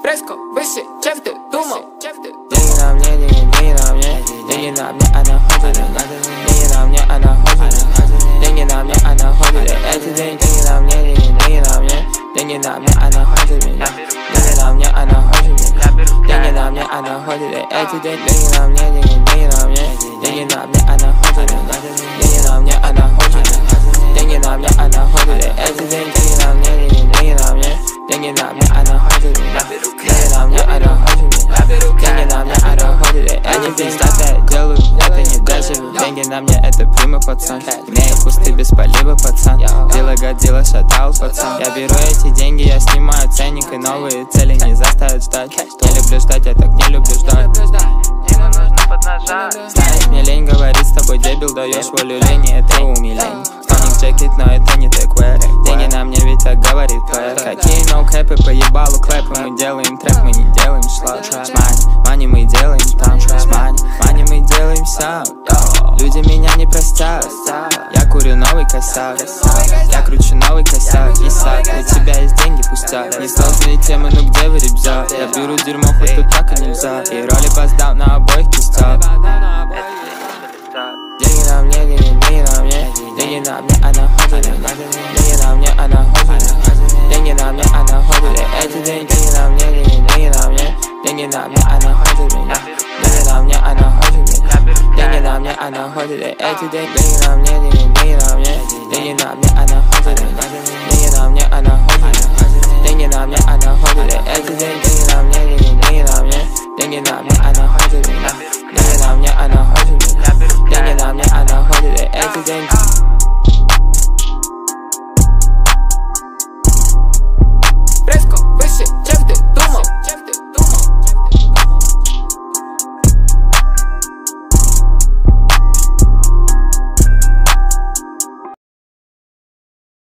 фреско, выше, чем ты думал. Деньги на мне, деньги на мне, деньги на мне, она хочет. Деньги на мне, она хочет. Деньги на мне, она хочет. Эти деньги на мне, деньги на мне, деньги на мне, она хочет меня. Деньги на мне, она хочет меня. Деньги на мне, она хочет. Эти деньги на мне, деньги на мне, деньги на мне, она хочет меня. Деньги на мне, она хочет. Деньги на мне, она хочет. Эти деньги на мне, деньги на мне, деньги на мне, она хочет меня. Деньги на мне, она хочет меня. Деньги на мне, она хочет. Эти деньги опять делаю, это не дешево. Деньги на мне, это прямой пацан. Имею кусты без полива, пацан. Дело годило, шатал, пацан. Я беру эти деньги, я снимаю ценник, и новые цели не заставят ждать. Не люблю ждать, я так не люблю ждать. Знаешь, мне лень говорить с тобой, дебил, даешь волю лени, это умиление. Стоник джекет, но это не такое. Деньги на мне, ведь так говорит поэт. Какие ноу-кэпы, поебалу клэпы. Мы делаем трэп, мы не делаем шлак. Мани мы делаем там. Мани мы делаем сам. Люди меня не простят. Я курю новый косяк. Я кручу новый косяк. Исак, у тебя есть деньги, пустяк. Несложные темы, ну где вы, ребят? Я беру дерьмо, хоть тут так и нельзя. И роли поздал на обоих кистах. Деньги на мне, деньги на мне, деньги на мне, она хочет. Деньги на мне, она хочет. Деньги на мне, она хочет. Эти деньги на мне, деньги на мне, деньги на мне, она хочет меня. Деньги на мне, она хочет меня. Деньги на мне, она хочет. Эти деньги на мне, деньги на мне, деньги на мне, она хочет меня. Деньги на мне, она хочет. Деньги на мне, она хочет. Эти деньги на мне, деньги на мне, деньги на мне, она хочет меня. Деньги на мне, она хочет меня. Деньги на мне, она хочет. Эти деньги.